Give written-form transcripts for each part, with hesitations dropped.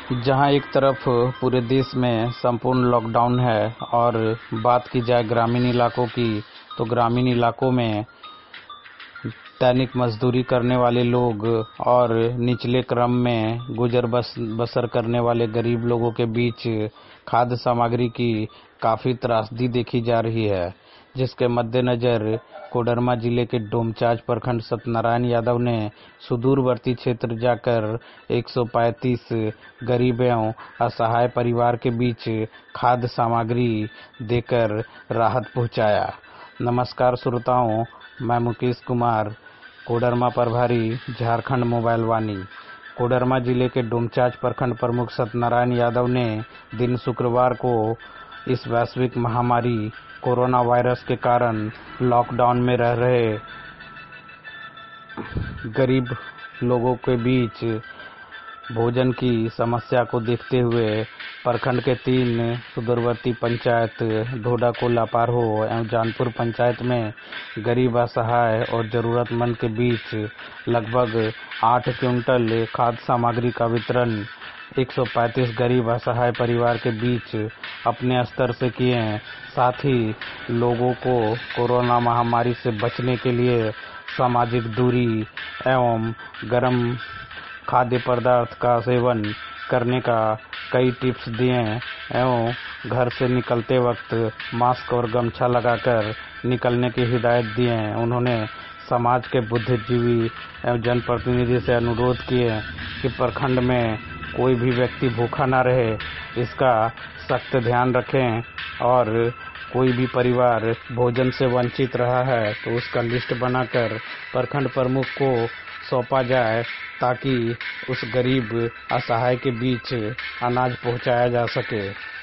जहां एक तरफ पूरे देश में संपूर्ण लॉकडाउन है और बात की जाए ग्रामीण इलाकों की, तो ग्रामीण इलाकों में दैनिक मजदूरी करने वाले लोग और निचले क्रम में गुजर बसर करने वाले गरीब लोगों के बीच खाद्य सामग्री की काफी त्रासदी देखी जा रही है, जिसके मद्देनजर कोडरमा जिले के डोमचांच प्रखंड सत्यनारायण यादव ने सुदूरवर्ती क्षेत्र जाकर 135 गरीब एवं असहाय परिवार के बीच खाद्य सामग्री देकर राहत पहुंचाया। नमस्कार श्रोताओं, मैं मुकेश कुमार, कोडरमा प्रभारी, झारखंड मोबाइल वाणी। कोडरमा जिले के डोमचांच प्रखंड प्रमुख सत्यनारायण यादव ने दिन शुक्रवार को इस वैश्विक महामारी कोरोना वायरस के कारण लॉकडाउन में रह रहे गरीब लोगों के बीच भोजन की समस्या को देखते हुए प्रखंड के 3 सुदूरवर्ती पंचायत ढोडाकोला, पारहो एवं जानपुर पंचायत में गरीब, असहाय और जरूरतमंद के बीच लगभग 8 क्विंटल खाद्य सामग्री का वितरण 135 गरीब असहाय परिवार के बीच अपने स्तर से किए। साथ ही लोगों को कोरोना महामारी से बचने के लिए सामाजिक दूरी एवं गर्म खाद्य पदार्थ का सेवन करने का कई टिप्स दिए एवं घर से निकलते वक्त मास्क और गमछा लगाकर निकलने की हिदायत दिए। उन्होंने समाज के बुद्धिजीवी एवं जनप्रतिनिधि से अनुरोध किए कि प्रखंड में कोई भी व्यक्ति भूखा न रहे, इसका सख्त ध्यान रखें और कोई भी परिवार भोजन से वंचित रहा है तो उसका लिस्ट बनाकर प्रखंड प्रमुख को सौंपा जाए, ताकि उस गरीब असहाय के बीच अनाज पहुंचाया जा सके।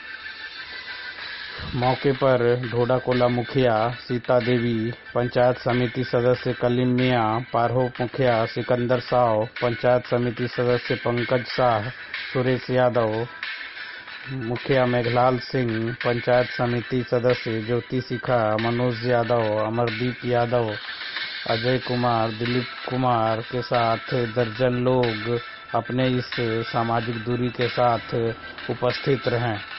मौके पर ढोडाकोला मुखिया सीता देवी, पंचायत समिति सदस्य कलीम मियां, पारहो मुखिया सिकंदर साव, पंचायत समिति सदस्य पंकज शाह, सुरेश यादव, मुखिया मेघलाल सिंह, पंचायत समिति सदस्य ज्योति शिखा, मनोज यादव, अमरदीप यादव, अजय कुमार, दिलीप कुमार के साथ दर्जन लोग अपने इस सामाजिक दूरी के साथ उपस्थित रहें।